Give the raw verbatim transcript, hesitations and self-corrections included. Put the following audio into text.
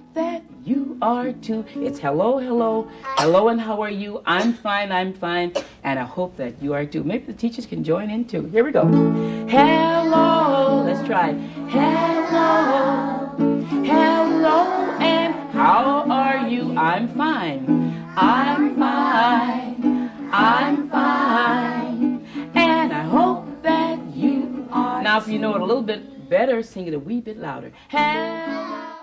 that you are too. It's hello, hello, hello, and how are you? I'm fine, I'm fine, and I hope that you are too. Maybe the teachers can join in too. Here we go. Hello, let's try. Hello, hello, and how are you? I'm fine, I'm fine, I'm fine, and I hope that you are. Now, if you know it a little bit better, sing it a wee bit louder. Hello.